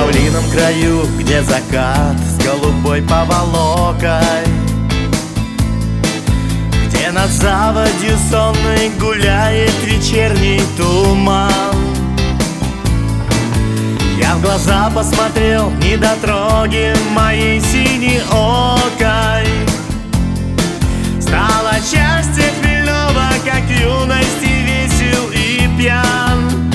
павлином краю, где закат с голубой поволокой, где над заводью сонной гуляет вечерний туман. Я в глаза посмотрел недотроги моей синеокой. Стал отчасти хмельного, как в юности, весел и пьян.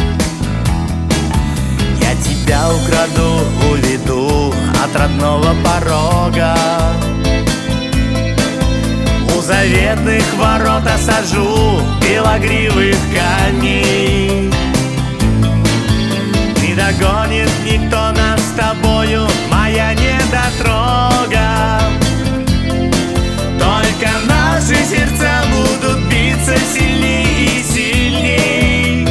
Я тебя украду, уведу от родного порога, у заветных ворот осажу белогривых коней. Не догонит никто нас с тобою, моя недотрога. Только наши сердца будут биться сильней и сильней.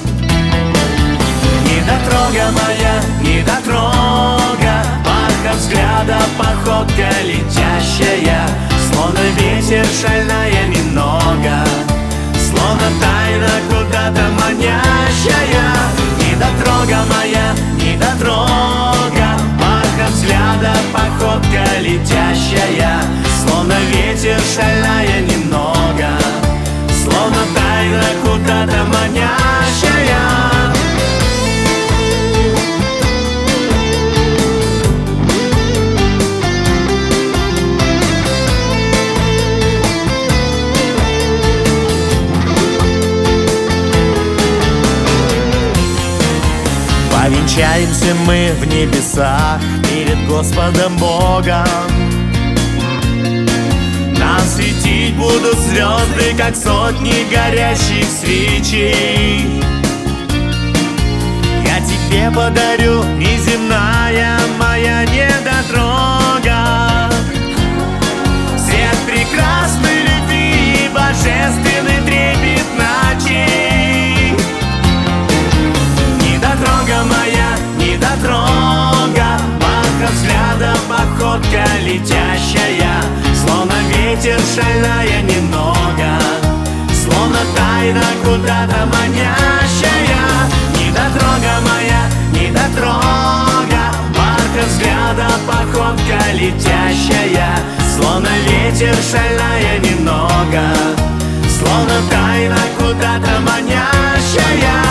Недотрога моя, недотрога, бархат взгляда, походка летящая, словно ветер шальная немного, словно тайна куда-то манящая. Недотрога моя, недотрога, бархат взгляда, походка летящая, словно ветер шальная немного, словно тайна куда-то манящая. Повенчаемся мы в небесах перед Господом Богом. Нас светить будут звезды, как сотни горящих свечей. Я тебе подарю неземная моя недотрога, свет прекрасной любви и божественный трепет ночей. Недотрога моя, недотрога, бархат взгляда, походка летящая, словно ветер шальная немного, словно тайна куда-то манящая. Недотрога моя, недотрога, бархат взгляда, походка летящая, словно ветер шальная немного, словно тайна куда-то манящая.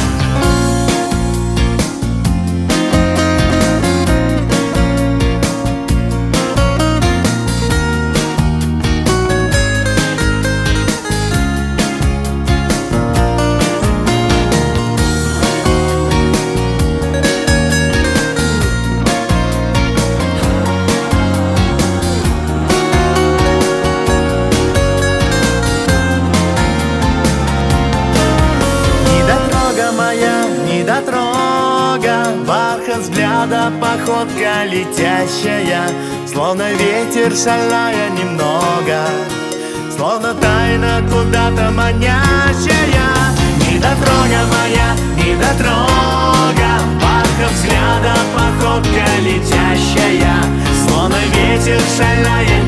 Недотрога, бархат взгляда, походка летящая, словно ветер шальная немного, словно тайна куда-то манящая. Недотрога моя, недотрога, бархат взгляда, походка летящая, словно ветер шальная